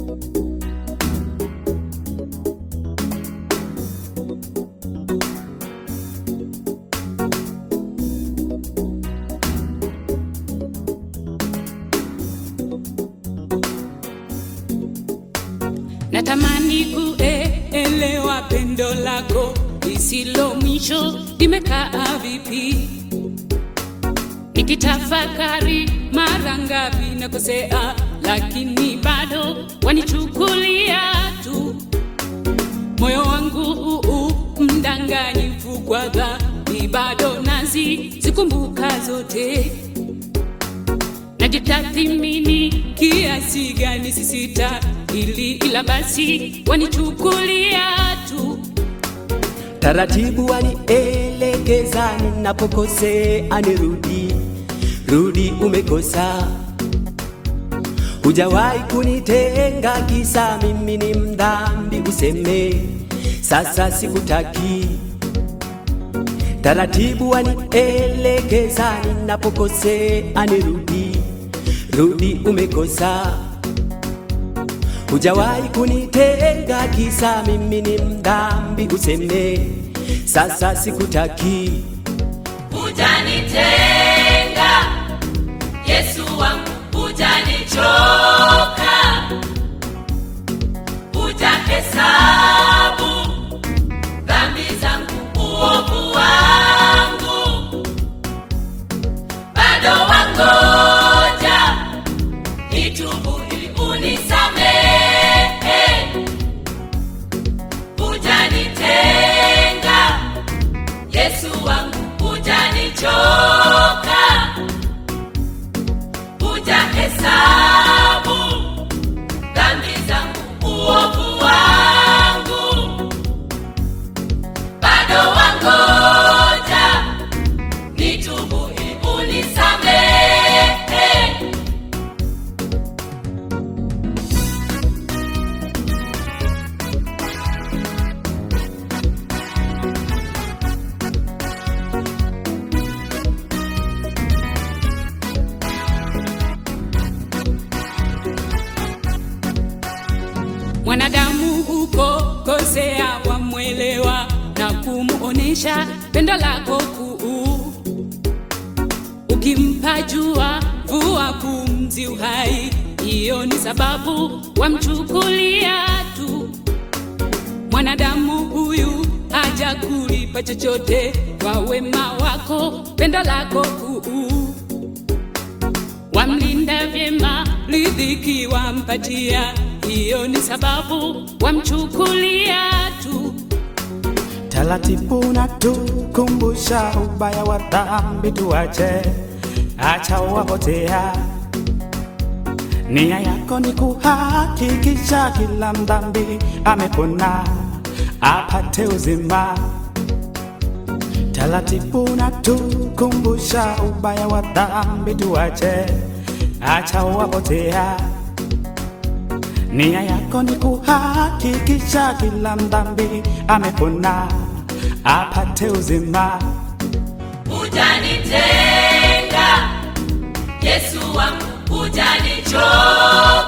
Natamani kuelewa pendo lako lisilo mwisho limekaa vipi. Nikitafakari mara ngapi nakosea, lakini bado wanichukulia tu. Moyo wangu mdanganyifu kwa dhambi, bado nazikumbuka zote. Najitathmini kiasi gani sisita ila basi wanichukulia tu. Taratibu wanielekeza, ninapokosea rudi umekosa. Hujawahi kunitenga kisa mimi ni mdhambi, useme sasa sikutaki. Taratibu wanielekeza, ninapokosea rudi umekosa. Hujawahi kunitenga kisa mimi ni mdhambi, useme sasa sikutaki. Hujanitenga Yesu wangu, hujanichoka, hujahesabu dhambi zangu, uovu wangu, bado wangoja nitubu ili unisamehe. Hujanitenga Yesu wangu, hujanichoka, hujahesabu dhambi zangu, uovu wangu, bado wangoja nitubu ili unisamehe. Mwanadamu huko kosea, wamwelewa na kumuonesha pendo lako kuu. Ukimpa jua vua pumzi uhai, hiyo ni sababu wamchukulia tu. Mwanadamu huyu hajakulipa chochote kwa wema wako, pendo lako kuu. Wamlinda vyema, riziki wampatia, hiyo ni sababu wamchukulia tu. Taratibu unatukumbusha ubaya wa dhambi tuache, acha wapotea. Nia yako ni kuhakikisha kila mdhambi amepona, apate uzima. Taratibu unatukumbusha ubaya wa dhambi tuache, acha wapotea. Nia yako ni kuhakikisha kila mdhambi amepona, apate uzima. Hujanitenga Yesu wangu, hujanichoka,